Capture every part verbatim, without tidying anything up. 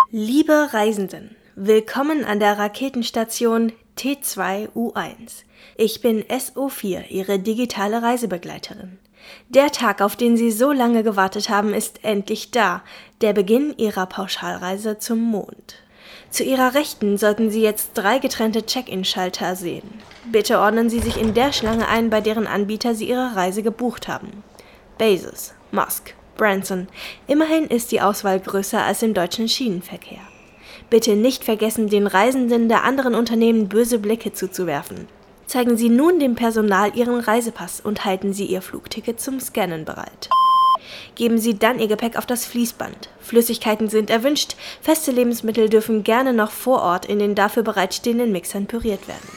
Liebe Reisenden, willkommen an der Raketenstation T zwei U eins. Ich bin S O vier, Ihre digitale Reisebegleiterin. Der Tag, auf den Sie so lange gewartet haben, ist endlich da, der Beginn Ihrer Pauschalreise zum Mond. Zu Ihrer Rechten sollten Sie jetzt drei getrennte Check-in-Schalter sehen. Bitte ordnen Sie sich in der Schlange ein, bei deren Anbieter Sie Ihre Reise gebucht haben. Bezos, Musk, Branson. Immerhin ist die Auswahl größer als im deutschen Schienenverkehr. Bitte nicht vergessen, den Reisenden der anderen Unternehmen böse Blicke zuzuwerfen. Zeigen Sie nun dem Personal Ihren Reisepass und halten Sie Ihr Flugticket zum Scannen bereit. Geben Sie dann Ihr Gepäck auf das Fließband. Flüssigkeiten sind erwünscht, feste Lebensmittel dürfen gerne noch vor Ort in den dafür bereitstehenden Mixern püriert werden.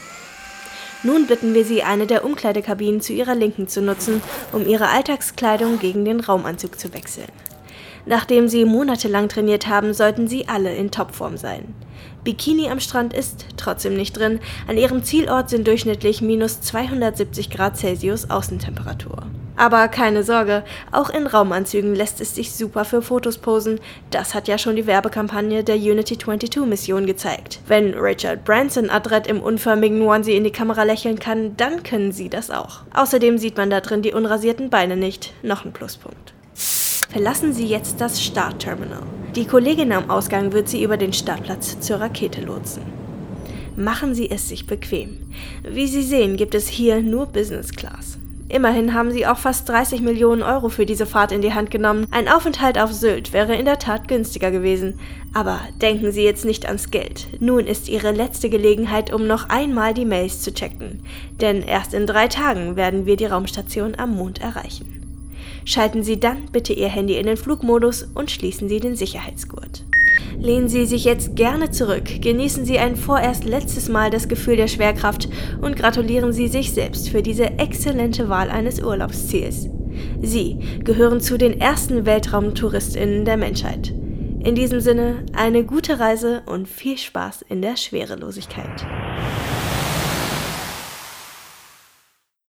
Nun bitten wir Sie, eine der Umkleidekabinen zu Ihrer Linken zu nutzen, um Ihre Alltagskleidung gegen den Raumanzug zu wechseln. Nachdem Sie monatelang trainiert haben, sollten Sie alle in Topform sein. Bikini am Strand ist trotzdem nicht drin. An Ihrem Zielort sind durchschnittlich minus zweihundertsiebzig Grad Celsius Außentemperatur. Aber keine Sorge, auch in Raumanzügen lässt es sich super für Fotos posen. Das hat ja schon die Werbekampagne der Unity zweiundzwanzig Mission gezeigt. Wenn Richard Branson adrett im unförmigen Onesie in die Kamera lächeln kann, dann können Sie das auch. Außerdem sieht man da drin die unrasierten Beine nicht. Noch ein Pluspunkt. Verlassen Sie jetzt das Startterminal. Die Kollegin am Ausgang wird Sie über den Startplatz zur Rakete lotsen. Machen Sie es sich bequem. Wie Sie sehen, gibt es hier nur Business Class. Immerhin haben Sie auch fast dreißig Millionen Euro für diese Fahrt in die Hand genommen. Ein Aufenthalt auf Sylt wäre in der Tat günstiger gewesen. Aber denken Sie jetzt nicht ans Geld. Nun ist Ihre letzte Gelegenheit, um noch einmal die Mails zu checken. Denn erst in drei Tagen werden wir die Raumstation am Mond erreichen. Schalten Sie dann bitte Ihr Handy in den Flugmodus und schließen Sie den Sicherheitsgurt. Lehnen Sie sich jetzt gerne zurück, genießen Sie ein vorerst letztes Mal das Gefühl der Schwerkraft und gratulieren Sie sich selbst für diese exzellente Wahl eines Urlaubsziels. Sie gehören zu den ersten WeltraumtouristInnen der Menschheit. In diesem Sinne, eine gute Reise und viel Spaß in der Schwerelosigkeit.